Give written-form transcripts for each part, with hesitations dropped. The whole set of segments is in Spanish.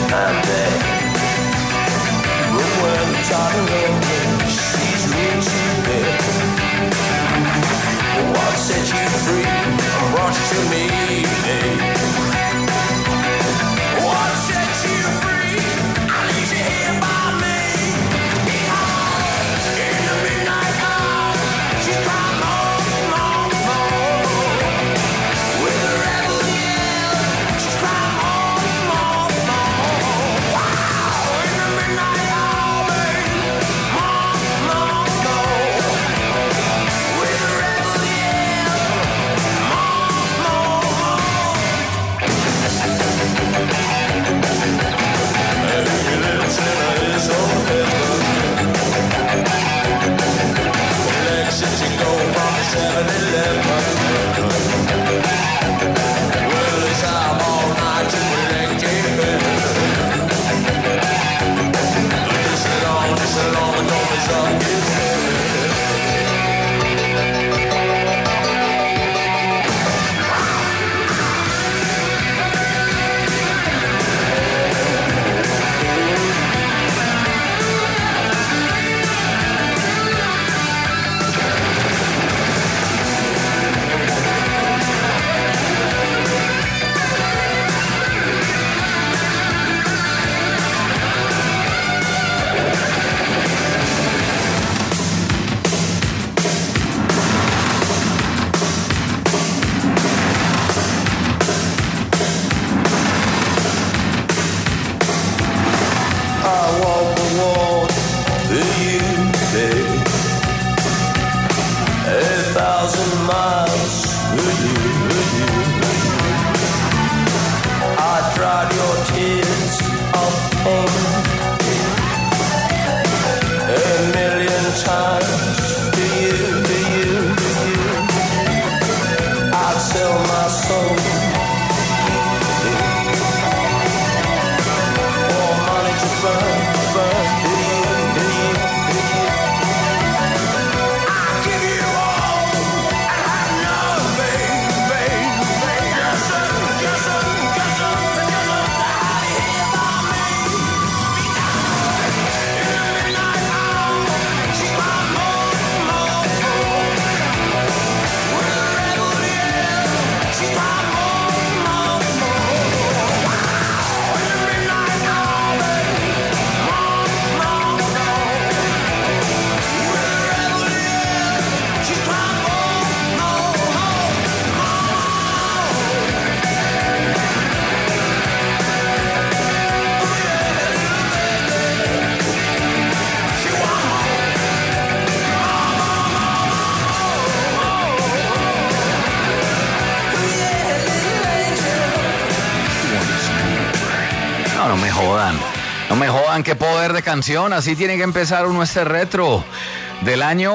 And then, when I'm tired of me, she's reaching there. What set you free brought you to me, babe. What set you free? I need you here by me. Because in the midnight hour, she cried more, more, more. With a rebel yell, she cried more, more, more. Wow! In the midnight hour, babe, more, more, more. With a rebel yell, more, more, more. Every little sinner is so heaven. Exit you go from 7-Eleven. Well, it's time all night to collect a bill. Listen on, the door is on his head. No me jodan, qué poder de canción. Así tiene que empezar uno este retro del año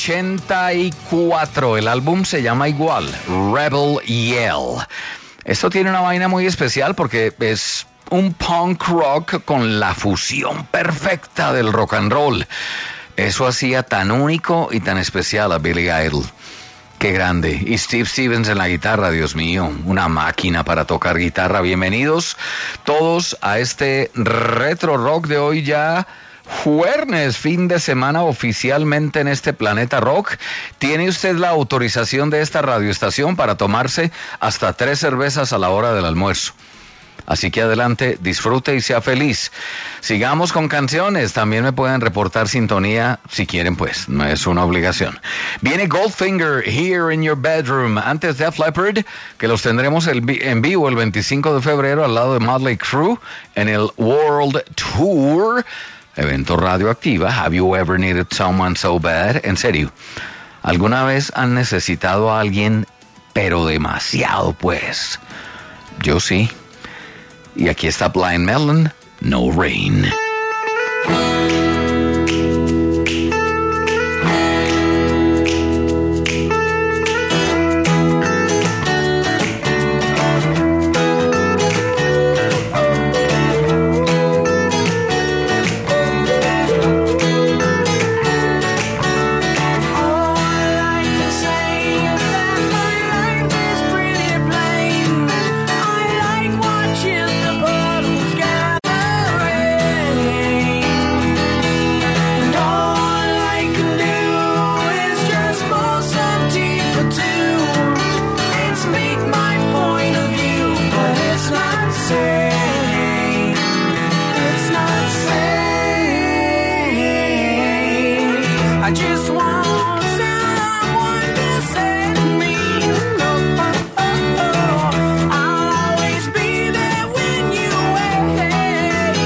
84. El álbum se llama igual, Rebel Yell. Esto tiene una vaina muy especial porque es un punk rock con la fusión perfecta del rock and roll. Eso hacía tan único y tan especial a Billy Idol. Qué grande. Y Steve Stevens en la guitarra, Dios mío, una máquina para tocar guitarra. Bienvenidos todos a este retro rock de hoy ya jueves, fin de semana oficialmente en este planeta rock. Tiene usted la autorización de esta radioestación para tomarse hasta 3 cervezas a la hora del almuerzo. Así que adelante, disfrute y sea feliz. Sigamos con canciones. También me pueden reportar sintonía si quieren, pues. No es una obligación. Viene Goldfinger, Here in Your Bedroom. Antes de Def Leppard, que los tendremos en vivo el 25 de febrero al lado de Motley Crue en el World Tour. Evento radioactiva. Have you ever needed someone so bad? En serio, ¿alguna vez han necesitado a alguien, pero demasiado, pues? Yo sí. Y aquí está Blind Melon, No Rain. just want someone to set me. I'll always be there when you wait.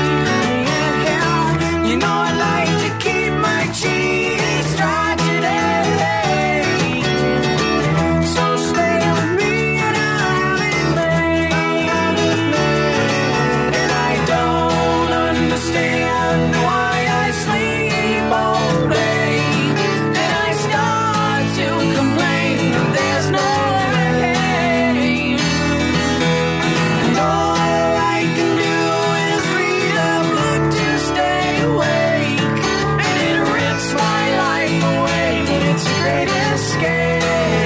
You know I like to keep my cheeks dry today. So stay with me and I'll be late. And I don't understand why I sleep all day. And I start to complain that there's no way. And all I can do is read a book to stay awake. And it rips my life away, but it's a great escape.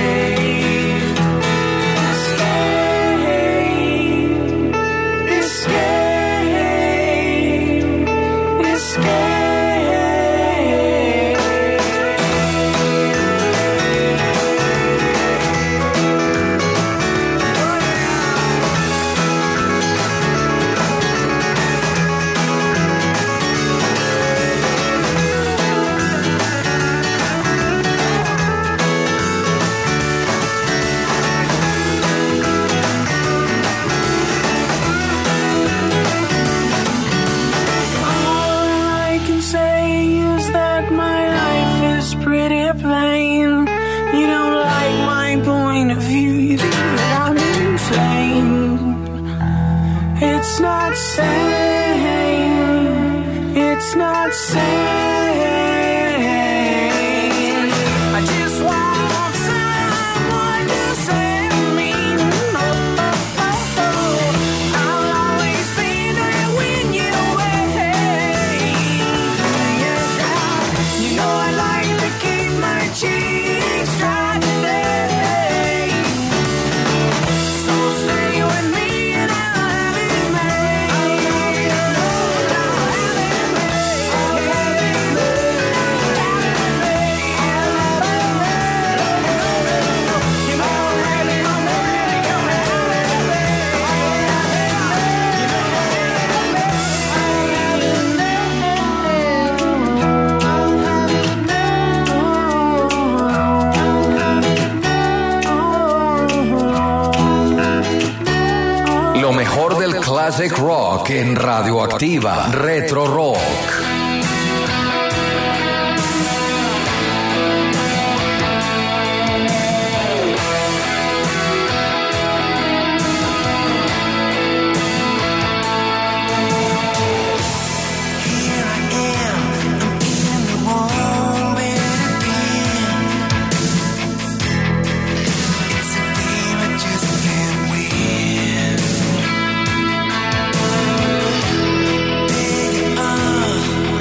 It's not sane. It's not sane. I just want someone to save me. I'll always be there when you wait. You know I like to keep my cheeks dry today. So stay with me. Lo mejor del classic rock en Radioactiva, Retro Rock. Baby,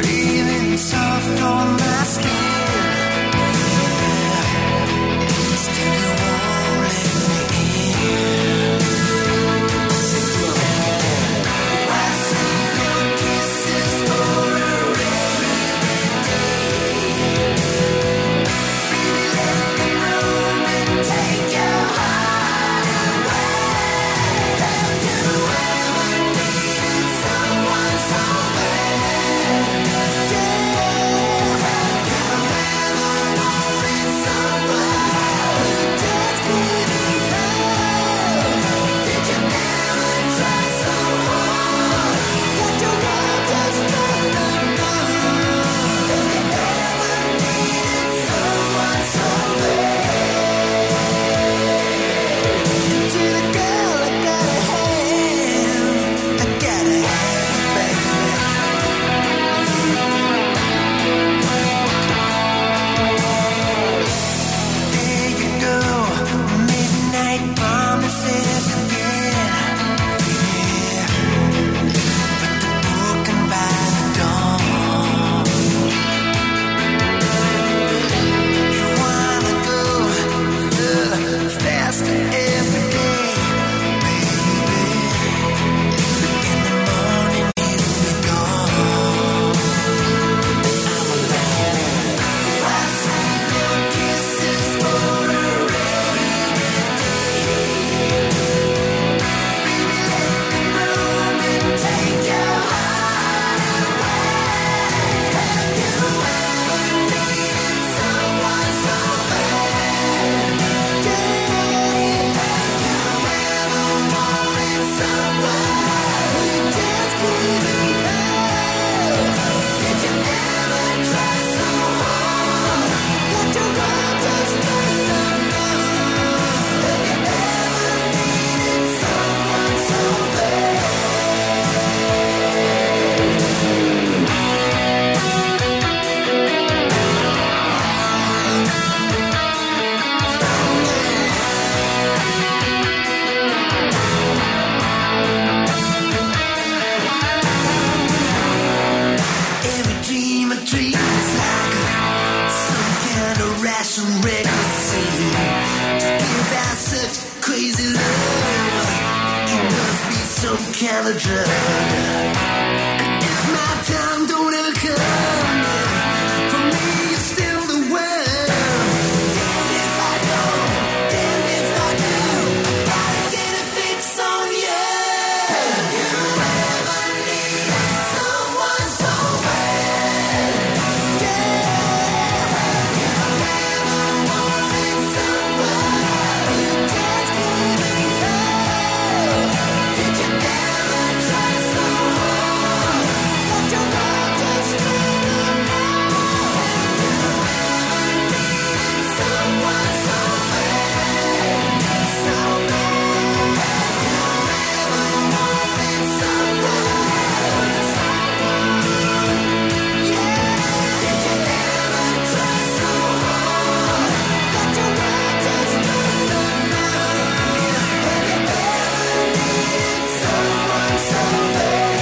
kind of drug. If my time don't ever come, for me you're still the one. Damn if I don't, damn if I do, gotta get a fix on you. Have you ever needed someone so bad? Yeah. Have you ever wanted somebody just giving love? Did you ever try so hard that your heart just couldn't know? Have you ever needed someone so bad, so bad? Have you ever wanted somebody, yeah? Did you ever try so hard that your heart just couldn't know? Have you ever needed someone so bad?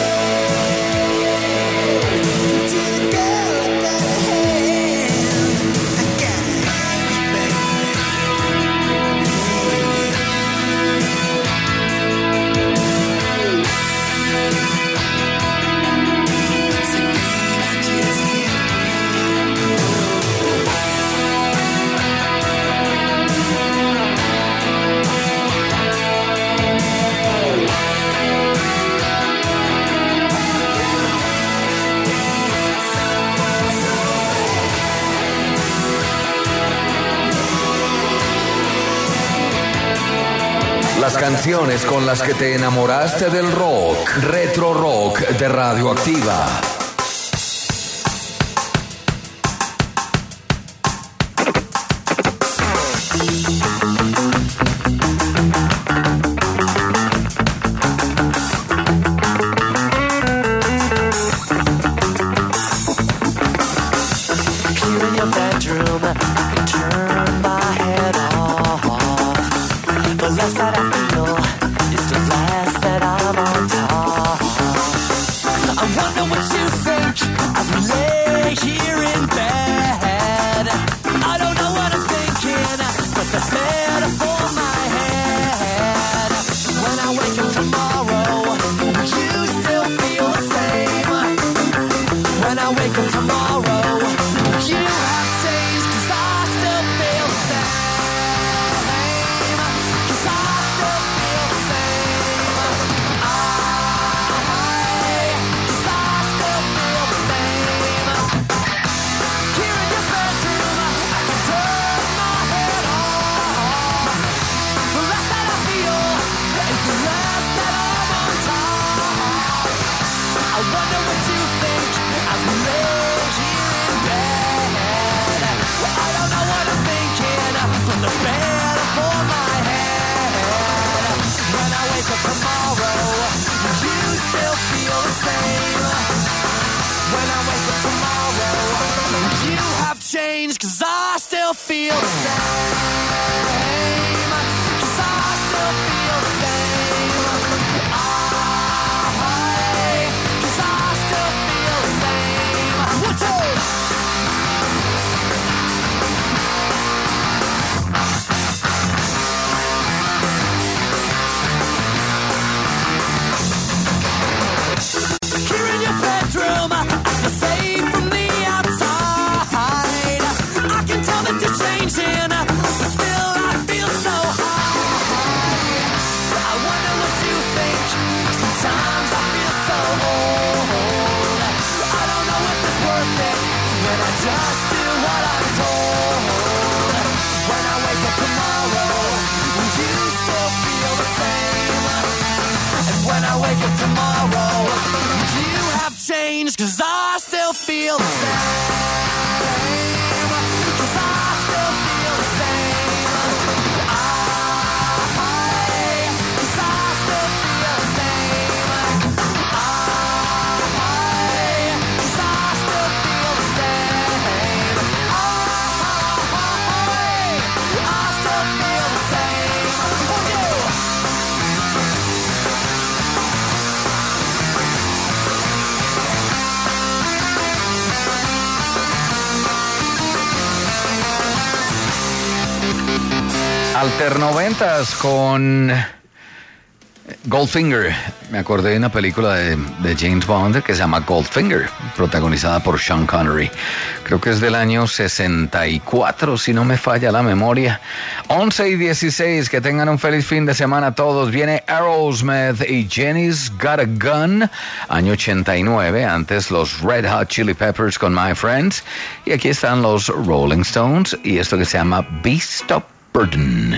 To the girl I got a It's a game I just can't Las canciones con las que te enamoraste del rock, Retro Rock de Radioactiva. Here in your bedroom, I can turn my head off. The less that I feel is the less that I'm on top. I wonder what you think as we lay here in bed. I don't know what I'm thinking, but that's better for my head. When I wake up tomorrow, will you still feel the same? When I wake up tomorrow, you have changed, 'cause I still feel the same. 'Cause I still feel the same. 'Cause I still feel the same. Here in your bedroom, I can turn my head off. The less that I feel is the less that I'm on top. I wonder what you think as we lay here in bed. I don't know what I'm thinking, but the better for my head. When I wake up tomorrow, you still feel the same. When I wake up tomorrow, you have changed, 'cause I still feel the same. 'Cause I still feel the same. 'Cause I still feel the same. One, two. Here in your bedroom, I feel safe from the outside. I can tell that you're changing, but still I feel so high. I wonder what you think. Sometimes I feel so old. I don't know if it's worth it when I just do what I'm told. When I wake up tomorrow, will you still feel the same? And when I wake up tomorrow, you have changed, 'cause I still feel the same. 'Cause I still feel the same. 'Cause I still feel the same. 'Cause I still feel the same. I still feel the same. For you. Alternoventas con Goldfinger, me acordé de una película de James Bond que se llama Goldfinger, protagonizada por Sean Connery. Creo que es del año 64, si no me falla la memoria. 11:16, que tengan un feliz fin de semana todos. Viene Aerosmith y Jenny's Got a Gun, año 89, antes los Red Hot Chili Peppers con My Friends. Y aquí están los Rolling Stones y esto que se llama Beast of Burden.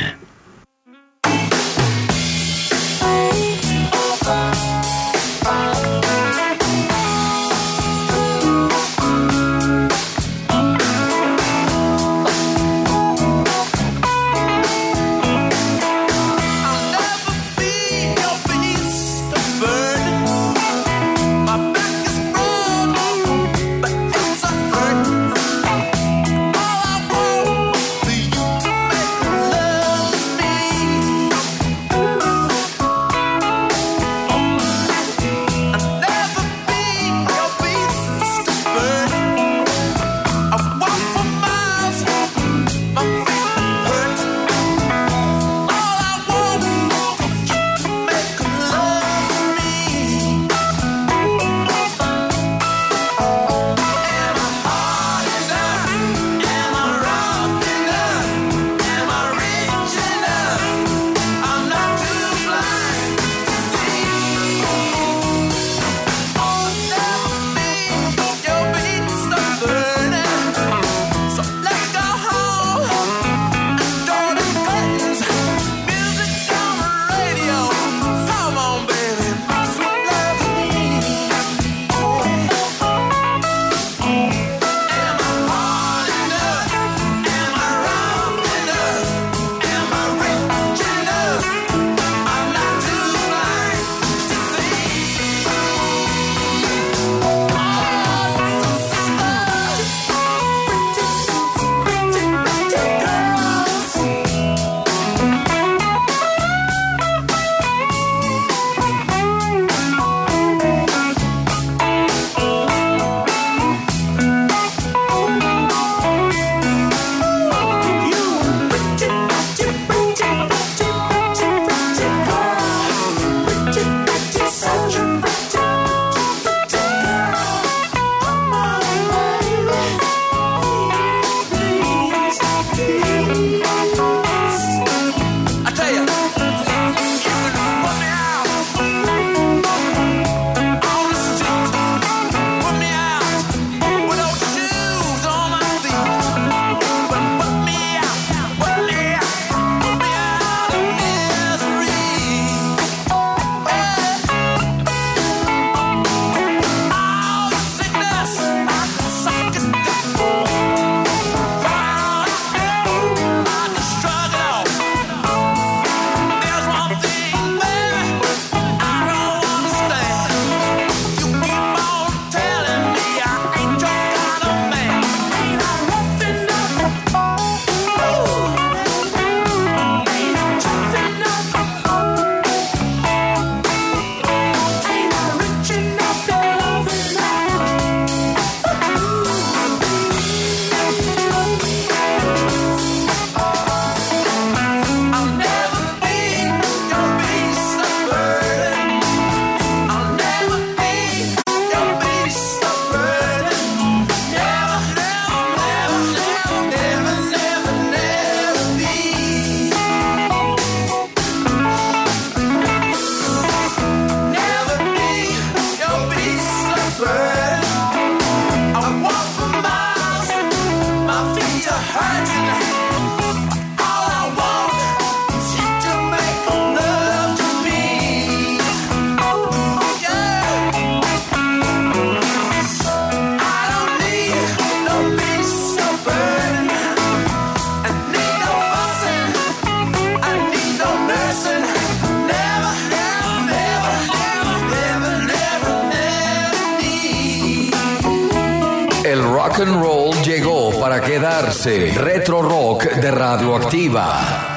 El rock and roll llegó para quedarse. Retro Rock de Radioactiva.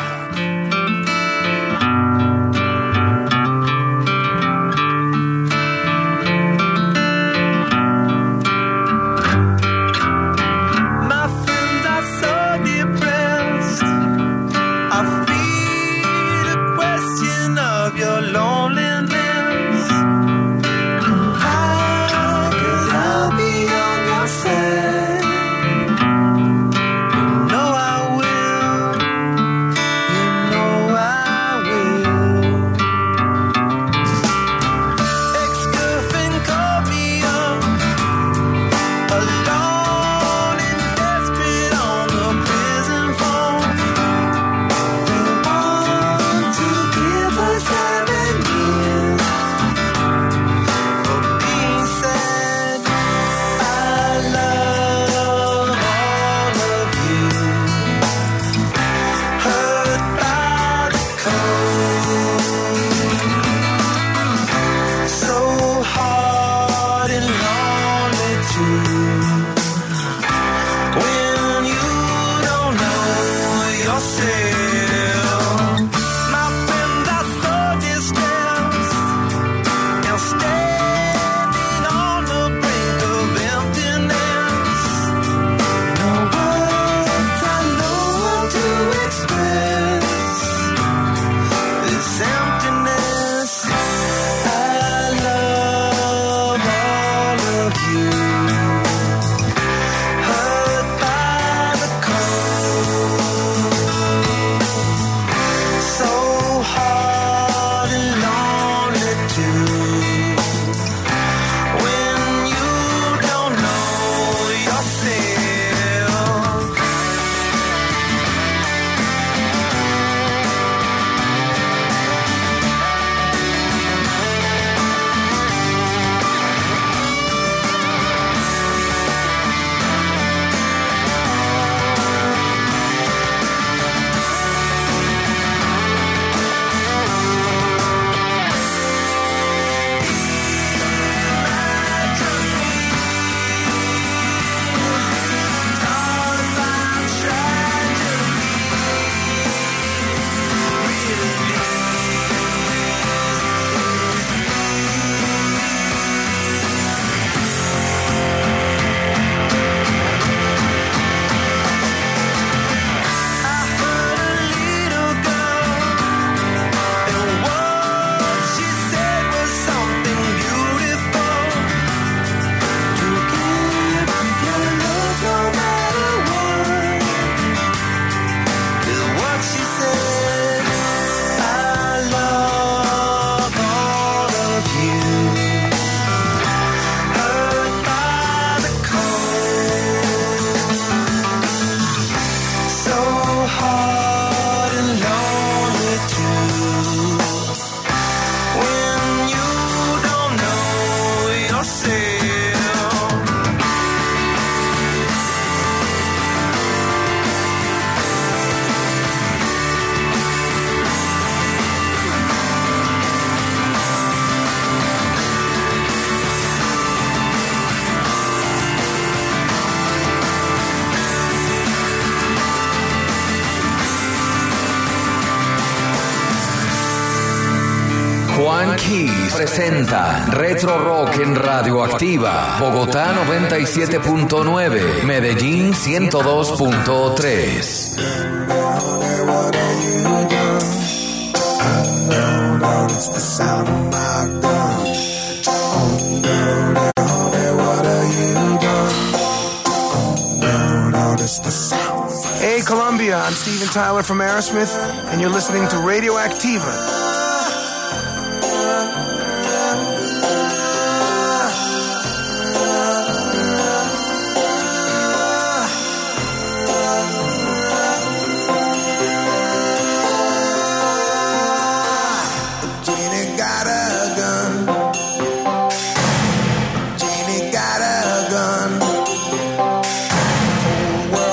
Your loneliness. Keys presenta Retro Rock en Radioactiva. Bogotá 97.9, Medellín 102.3. It's the sound of my gun. What have you done? It's the sound. Hey, Columbia, I'm Steven Tyler from Aerosmith, and you're listening to Radioactiva.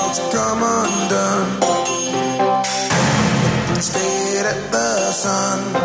Stayed at the sun.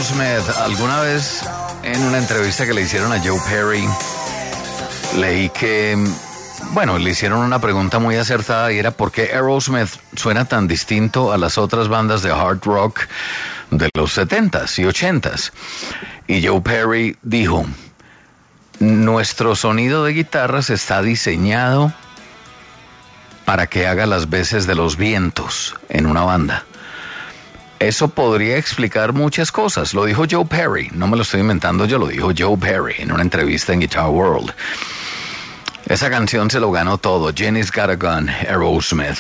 Aerosmith. Alguna vez en una entrevista que le hicieron a Joe Perry, leí que, bueno, le hicieron una pregunta muy acertada y era ¿por qué Aerosmith suena tan distinto a las otras bandas de hard rock de los 70s y 80s? Y Joe Perry dijo, nuestro sonido de guitarras está diseñado para que haga las veces de los vientos en una banda. Eso podría explicar muchas cosas. Lo dijo Joe Perry, no me lo estoy inventando yo, lo dijo Joe Perry en una entrevista en Guitar World. Esa canción se lo ganó todo. Jenny's Got a Gun, Aerosmith.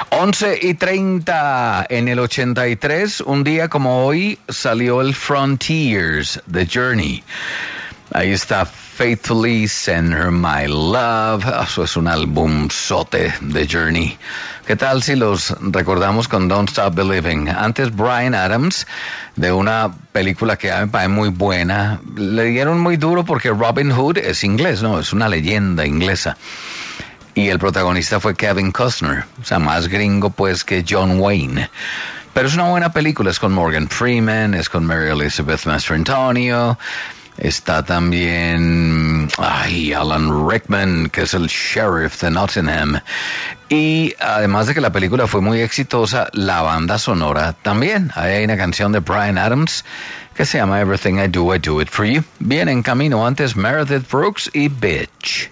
11:30 en el 83, un día como hoy, salió el Frontiers, The Journey. Ahí está Faithfully Send Her My Love. Eso es un álbumzote de Journey. ¿Qué tal si los recordamos con Don't Stop Believing? Antes Bryan Adams, de una película que a mí me parece muy buena. Le dieron muy duro porque Robin Hood es inglés, ¿no? Es una leyenda inglesa. Y el protagonista fue Kevin Costner. O sea, más gringo pues que John Wayne. Pero es una buena película. Es con Morgan Freeman, es con Mary Elizabeth Mastrantonio. Está también Alan Rickman, que es el sheriff de Nottingham. Y además de que la película fue muy exitosa, la banda sonora también. Ahí hay una canción de Bryan Adams que se llama Everything I Do It For You. Bien en camino, antes Meredith Brooks y Bitch.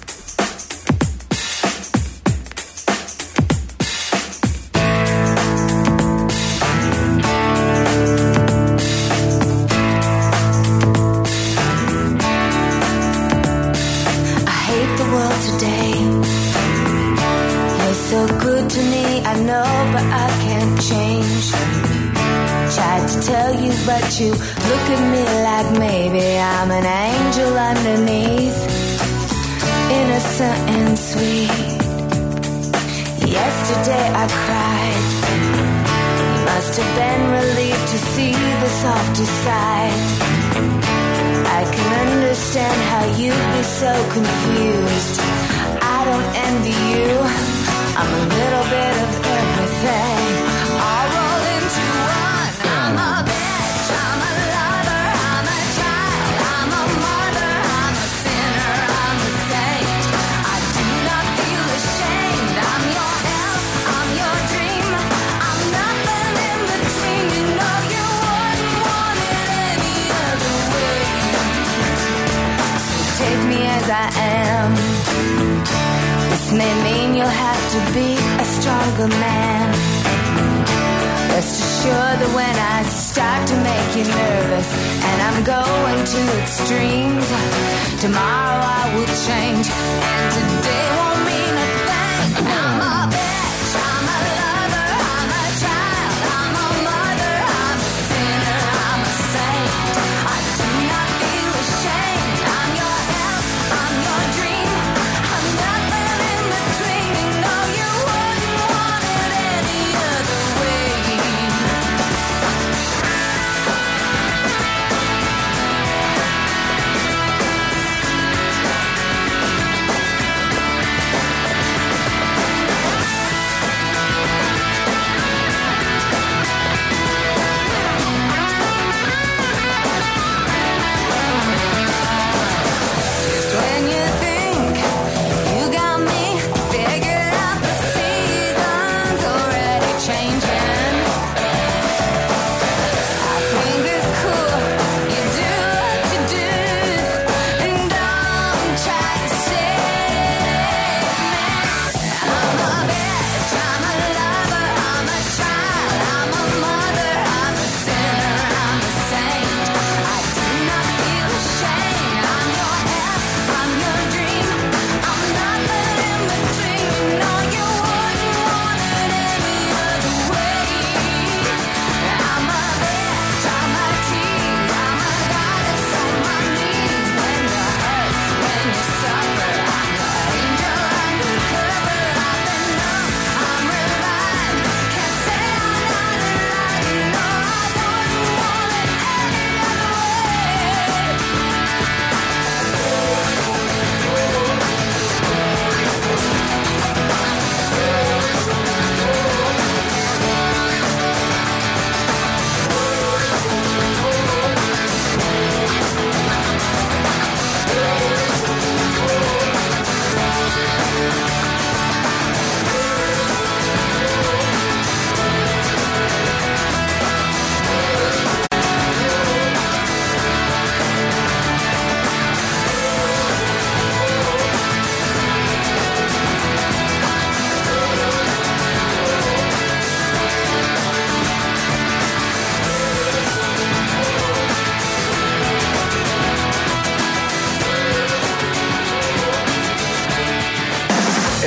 But you look at me like maybe I'm an angel underneath, innocent and sweet. Yesterday I cried. You must have been relieved to see the softer side. I can understand how you'd be so confused. I don't envy you. I'm a little bit of everything. I'll roll into one. I'm a bitch, I'm a lover, I'm a child, I'm a mother, I'm a sinner, I'm a saint. I do not feel ashamed. I'm your elf, I'm your dream. I'm nothing in between. You know you wouldn't want it any other way. So take me as I am. This may mean you'll have to be a stronger man. Rest assured that when I start to make you nervous and I'm going to extremes, tomorrow I will change and today won't mean a thing. I'm a bitch, I'm a lover, I'm a child, I'm a mother, I'm a sinner, I'm a saint. I do not feel ashamed. I'm your elf, I'm your dream. I'm nothing in between. You know you wouldn't want it any other way.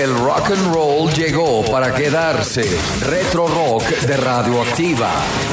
El rock and roll llegó para quedarse. Retro Rock de Radioactiva.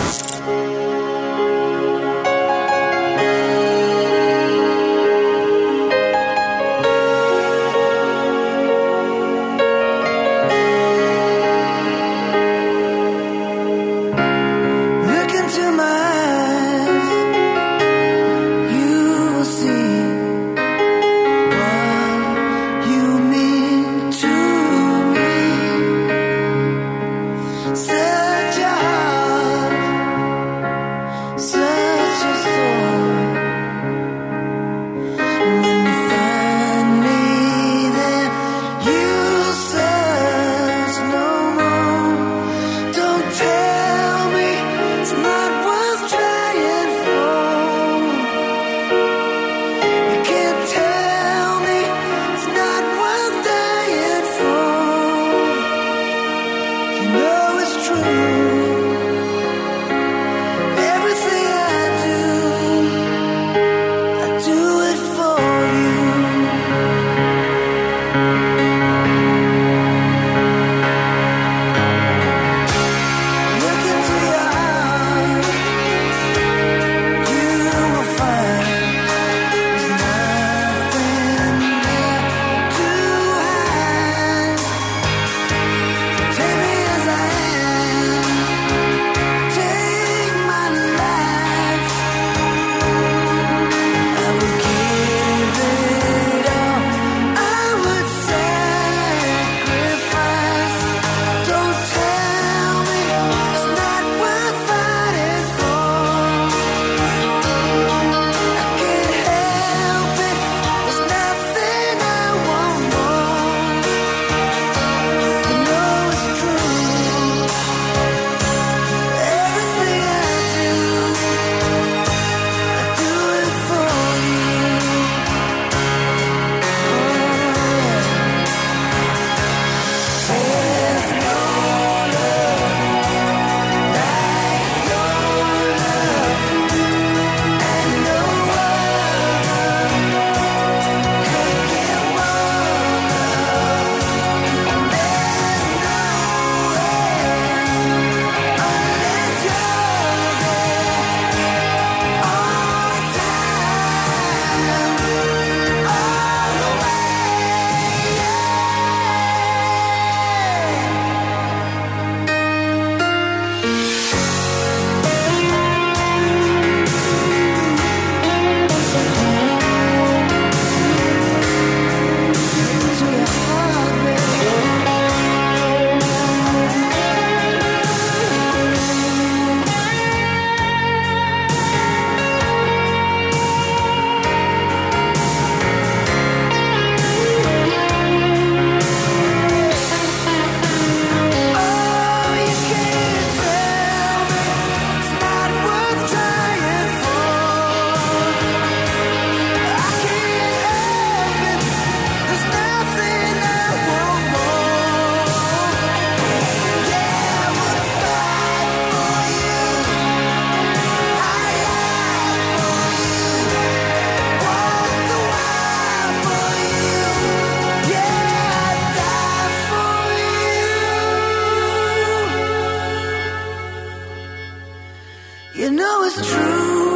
You know it's true.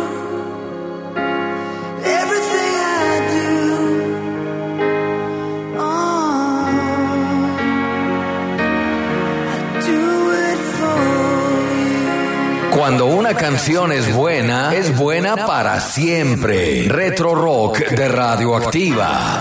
Everything I do, I do it for you. Cuando una canción es buena para siempre. Retro Rock de Radioactiva.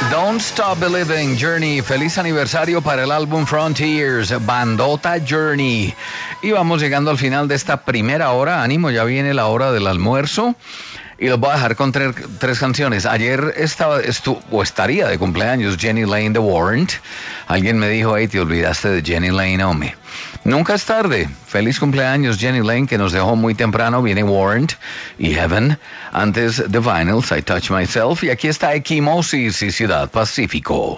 Don't Stop Believing, Journey. Feliz aniversario para el álbum Frontiers, bandota Journey. Y vamos llegando al final de esta primera hora. Ánimo, ya viene la hora del almuerzo. Y los voy a dejar con tres canciones. Ayer estaría de cumpleaños Jenny Lane de Warrant. Alguien me dijo, hey, te olvidaste de Jenny Lane, hombre. Nunca es tarde. Feliz cumpleaños Jenny Lane, que nos dejó muy temprano. Viene Warrant y Heaven. Antes The Vinyls, I Touch Myself. Y aquí está Equimosis y Ciudad Pacífico.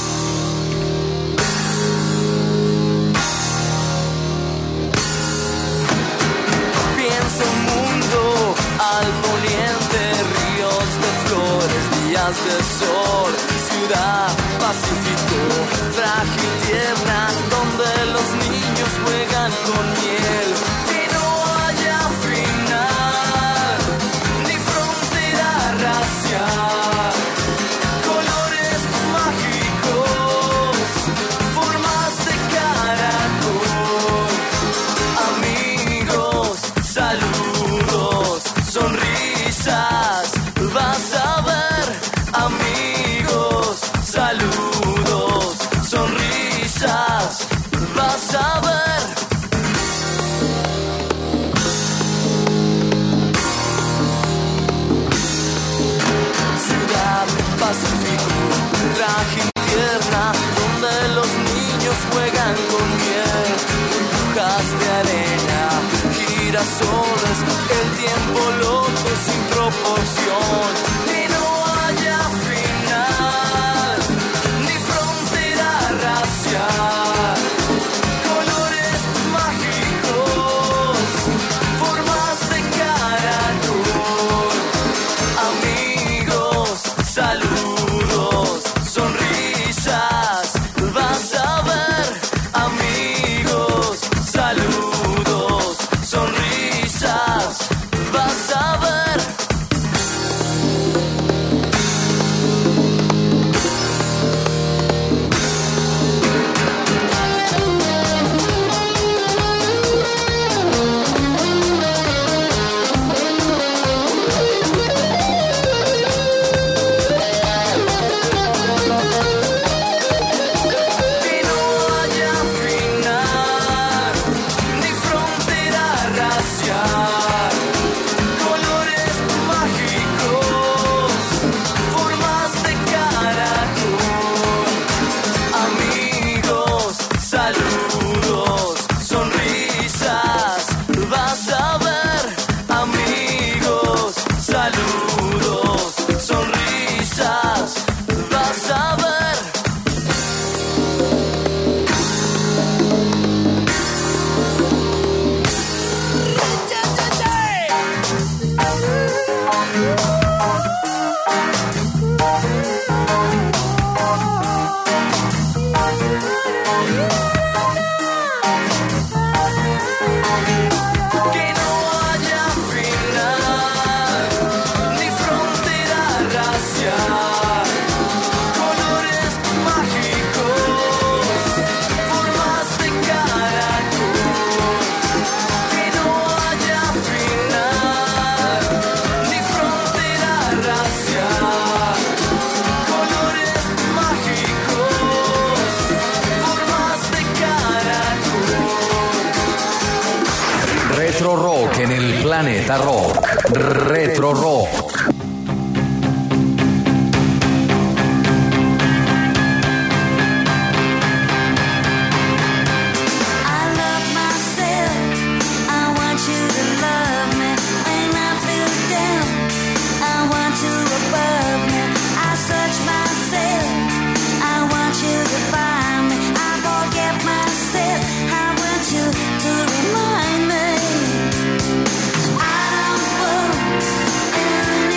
Pienso un mundo al poniente, ríos de flores, días de sol, ciudad pacífico, frágil tierra, donde los niños juegan con miel. Que no haya final, ni frontera racial, colores mágicos, formas de caracol, amigos, saludos, sonrisas, vas a ver, amigos, saludos, sonrisas, vas a ver. Ciudad Pacífico, frágil tierra, donde los niños juegan con miel, burbujas de arena, girasoles, el tiempo loco sin proporción. Que no haya final, ni frontera racial, colores mágicos, formas de caracol, amigos, saludos, sonrisas, vas a ver, amigos, saludos, sonrisas, vas a ver. Que no haya final, ni frontera racial, colores mágicos, formas de caracol, amigos, saludos, sonrisas, vas a ver, amigos, saludos, sonrisas, vas a ver. Que no haya final, ni frontera racial, colores mágicos, formas de caracol. Que no haya final, ni frontera racial, colores mágicos, formas de caracol. Retro Rock en el Planeta Rock. Retro Rock. I love myself. I want you to love me. When I feel down, I want you above me. I search myself. I want you to find me. I forget myself. I want you to remind me. I don't want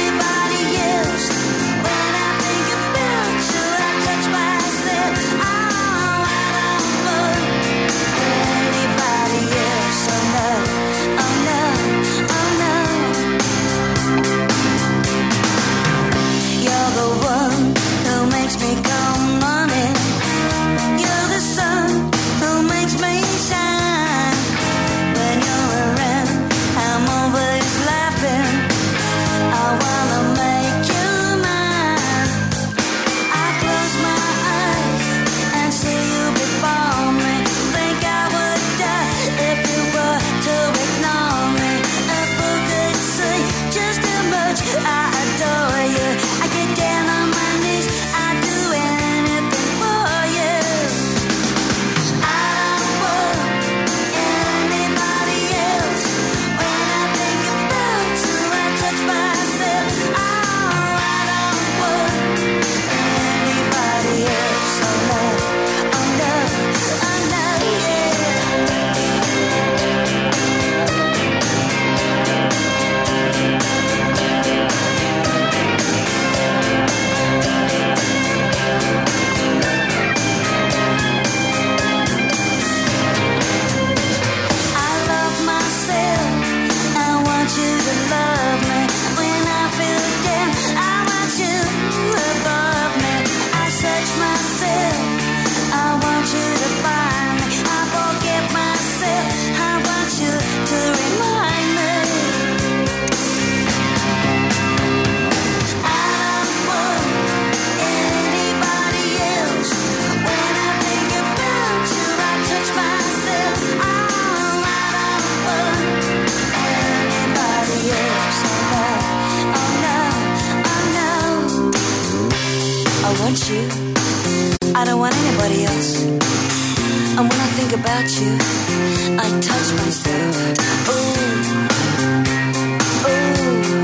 I don't want anybody else. And when I think about you, I touch myself. Ooh, ooh,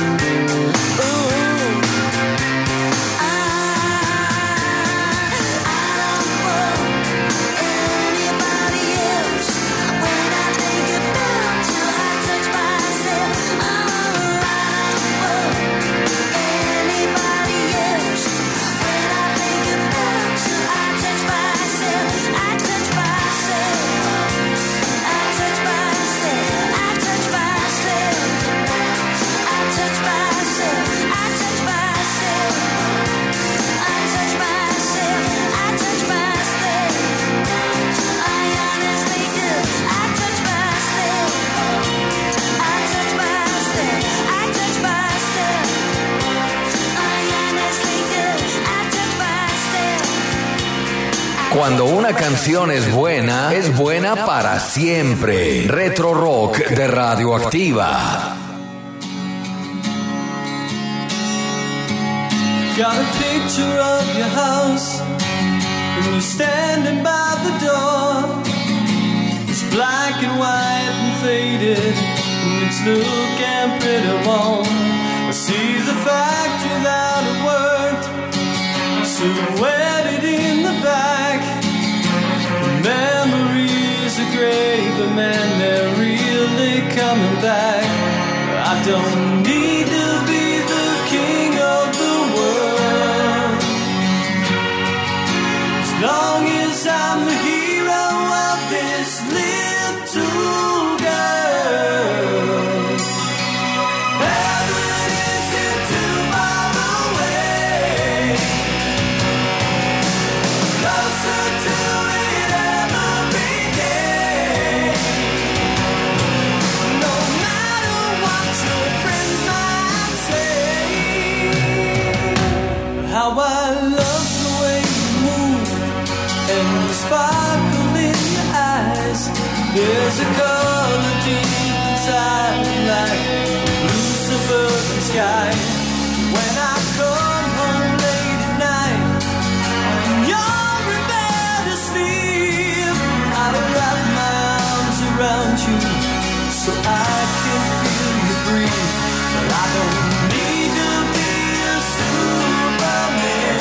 ooh. I don't want anybody else. When I think about you, I touch myself. Oh, I don't want anybody else. When I think about you, I touch myself. I touch myself. I touch myself. I touch myself. I touch myself. I touch myself. I touch myself. I touch myself. I honestly do. I touch myself. I touch myself. I touch myself. I honestly do. I touch myself. Cuando una canción es buena para siempre. Retro Rock de Radioactiva. Got a picture of your house, and you're standing by the door. It's black and white and faded, and it's looking pretty warm. I see the factory that it worked, silhouetted in the back. The memories are great, but man, they're really coming back. I don't need to be the king of the world, as long as I'm the hero of this little girl. Heaven isn't too far away, closer to it every day. No matter what your friends might say, how I love the way you move and the sparkle in your eyes. There's a color deep inside, like blue suburban sky. When I come home late at night and you're in bed asleep, I wrap my arms around you so I can feel you breathe. But I don't need to be a superman,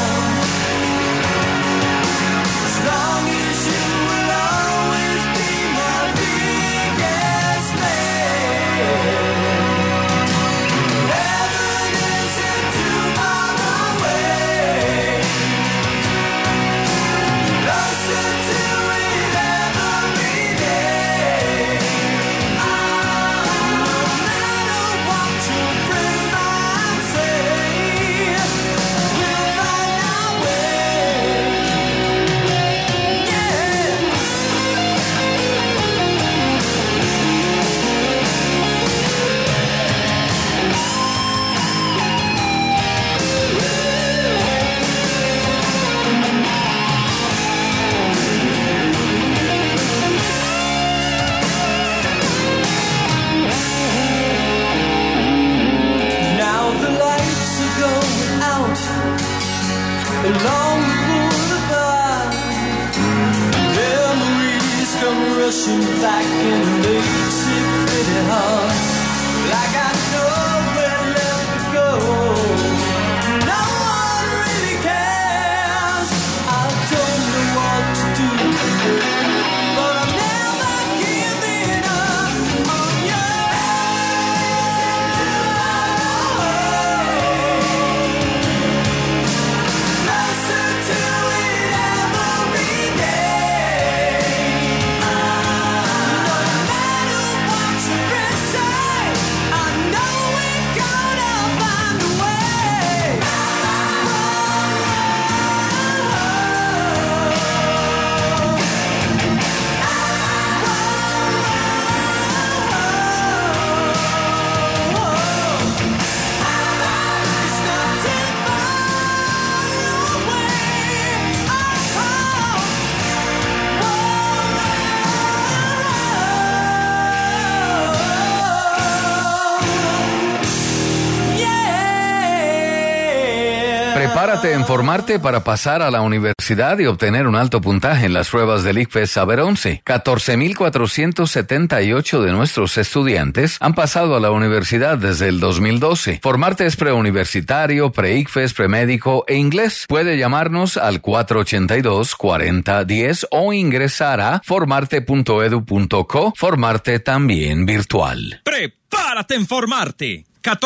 as long as you will always be my biggest fan. Heaven isn't too far away, closer to it every day. No matter what your friends might say, we'll find our way. Yeah. Now the lights are going out along the boulevard. Memories come rushing back and it makes it pretty hard. Like I nowhere left to go. No one really cares. I don't know what to do, but I'm never giving up on you. Closer to it every day. No matter what your friends say, Prepárate en formarte para pasar a la universidad y obtener un alto puntaje en las pruebas del ICFES Saber 11. 14.478 de nuestros estudiantes han pasado a la universidad desde el 2012. Formarte es preuniversitario, pre-ICFES, premédico e inglés. Puede llamarnos al 482-4010 o ingresar a formarte.edu.co. Formarte también virtual. ¡Prepárate en formarte!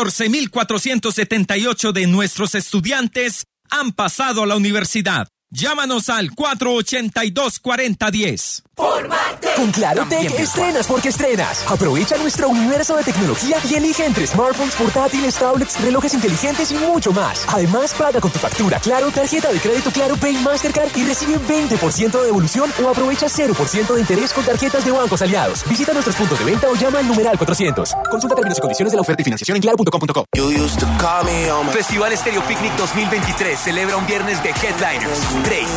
14.478 de nuestros estudiantes han pasado a la universidad. Llámanos al 482-4010. ¡Formarte! Con Claro Tech estrenas porque estrenas. Aprovecha nuestro universo de tecnología y elige entre smartphones, portátiles, tablets, relojes inteligentes y mucho más. Además, paga con tu factura Claro, tarjeta de crédito Claro Pay Mastercard y recibe 20% de devolución o aprovecha 0% de interés con tarjetas de bancos aliados. Visita nuestros puntos de venta o llama al numeral 400. Consulta términos y condiciones de la oferta y financiación en claro.com.co. Festival Estéreo Picnic 2023 celebra un viernes de headliners. Drake,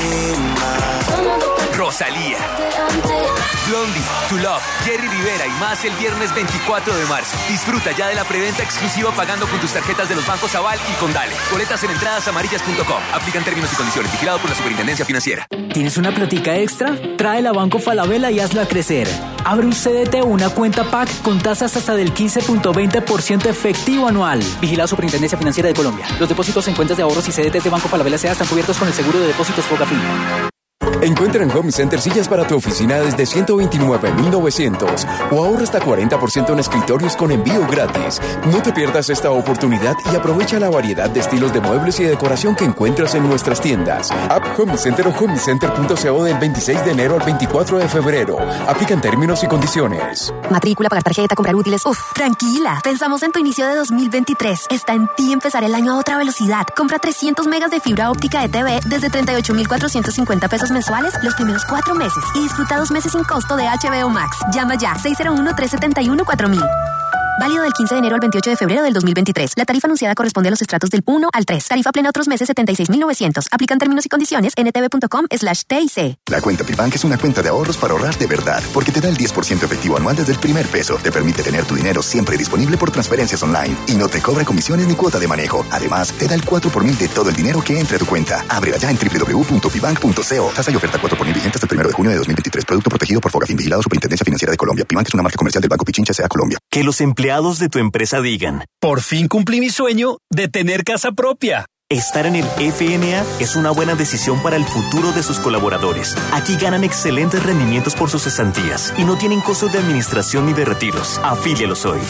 Rosalía, Blondie, To Love, Jerry Rivera y más el viernes 24 de marzo. Disfruta ya de la preventa exclusiva pagando con tus tarjetas de los bancos Aval y Condale. Boletas en entradasamarillas.com. Aplican términos y condiciones. Vigilado por la Superintendencia Financiera. ¿Tienes una platica extra? Tráela a Banco Falabella y hazla crecer. Abre un CDT o una cuenta PAC con tasas hasta del 15.20% efectivo anual. Vigilado Superintendencia Financiera de Colombia. Los depósitos en cuentas de ahorros y CDTs de Banco Falabella S.A. están cubiertos con el seguro de depósitos Fogafín. Encuentra en Home Center sillas para tu oficina desde $129,900 o ahorra hasta 40% en escritorios con envío gratis. No te pierdas esta oportunidad y aprovecha la variedad de estilos de muebles y decoración que encuentras en nuestras tiendas. App Home Center o homecenter.co del 26 de enero al 24 de febrero. Aplican términos y condiciones. Matrícula, pagar tarjeta, comprar útiles. Uf, tranquila. Pensamos en tu inicio de 2023. Está en ti empezar el año a otra velocidad. Compra 300 megas de fibra óptica de TV desde $38,450 mensuales los primeros 4 meses y disfruta 2 meses sin costo de HBO Max. Llama ya 601-371-4000. Válido del 15 de enero al 28 de febrero del 2023. La tarifa anunciada corresponde a los estratos del 1 al 3. Tarifa plena otros meses 76,900. Aplican términos y condiciones ntv.com/TIC. La cuenta Pibank es una cuenta de ahorros para ahorrar de verdad, porque te da el 10% efectivo anual desde el primer peso. Te permite tener tu dinero siempre disponible por transferencias online y no te cobra comisiones ni cuota de manejo. Además, te da el 4 por mil de todo el dinero que entre a tu cuenta. Ábrela ya en www.pibank.co. Tasa y oferta 4 por mil vigente hasta el 1 de junio de 2023. Producto protegido por Fogafín, vigilado Superintendencia Financiera de Colombia. Pibank es una marca comercial del Banco Pichincha S.A. Colombia. Que los empleados de tu empresa digan: por fin cumplí mi sueño de tener casa propia. Estar en el FNA es una buena decisión para el futuro de sus colaboradores. Aquí ganan excelentes rendimientos por sus cesantías y no tienen costos de administración ni de retiros. Afílialos hoy.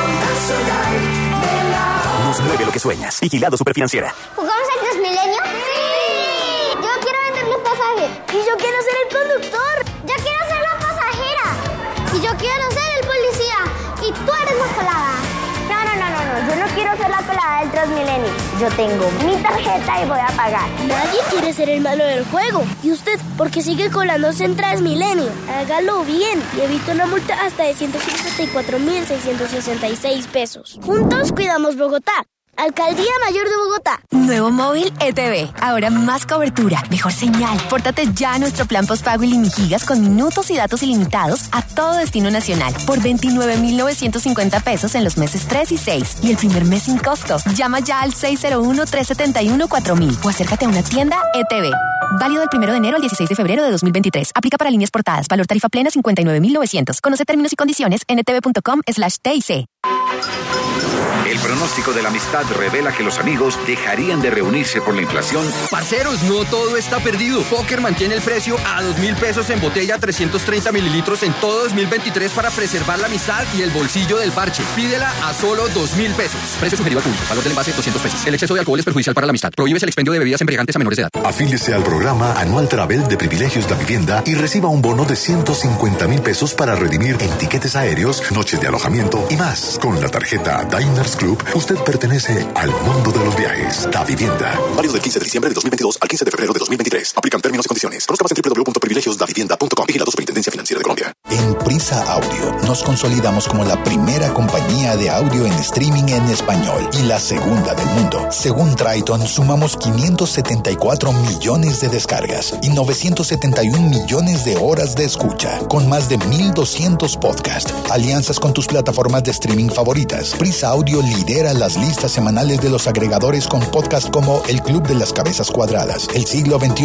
Nos mueve lo que sueñas. Vigilado Superfinanciera. ¿Jugamos al Transmilenio? ¡Sí! Yo quiero vender los pasajes. Y yo quiero ser el conductor. Yo quiero ser la pasajera. Y yo quiero ser el policía. Y tú eres la colada. No. Yo no quiero ser la colada del Transmilenio. Yo tengo mi tarjeta y voy a pagar. Nadie quiere ser el malo del juego. ¿Y usted por qué sigue colándose en Transmilenio? Hágalo bien y evite una multa hasta de 154,666 pesos. Juntos cuidamos Bogotá. Alcaldía Mayor de Bogotá. Nuevo móvil ETV. Ahora más cobertura, mejor señal. Pórtate ya a nuestro plan postpago iliminigigas con minutos y datos ilimitados a todo destino nacional por 29,950 pesos en los meses 3 y 6 y el primer mes sin costo. Llama ya al 601-371-4000 o acércate a una tienda ETV. Válido del 1 de enero al 16 de febrero de 2023. Aplica para líneas portadas. Valor tarifa plena 59,900. Conoce términos y condiciones en ntv.com/TIC. El pronóstico de la amistad revela que los amigos dejarían de reunirse por la inflación. Parceros, no todo está perdido. Póker mantiene el precio a 2,000 pesos en botella 330 mililitros en todo 2023 para preservar la amistad y el bolsillo del parche. Pídela a solo 2,000 pesos. Precio sugerido al público. Valor del envase 200 pesos. El exceso de alcohol es perjudicial para la amistad. Prohíbes el expendio de bebidas embriagantes a menores de edad. Afíliese al programa Anual Travel de Privilegios La Vivienda y reciba un bono de 150,000 pesos para redimir en tiquetes aéreos, noches de alojamiento y más. Con la tarjeta Diners Club, usted pertenece al mundo de los viajes. Da Vivienda. Válido del 15 de diciembre de 2022 al 15 de febrero de 2023. Aplican términos y condiciones. Conozca más en www.privilegiosdavivienda.com. Vigilado Superintendencia Financiera de Colombia. En Prisa Audio, nos consolidamos como la primera compañía de audio en streaming en español y la segunda del mundo. Según Triton, sumamos 574 millones de descargas y 971 millones de horas de escucha, con más de 1,200 podcasts, alianzas con tus plataformas de streaming favoritas. Prisa Audio lidera las listas semanales de los agregadores con podcasts como El Club de las Cabezas Cuadradas, El Siglo XXI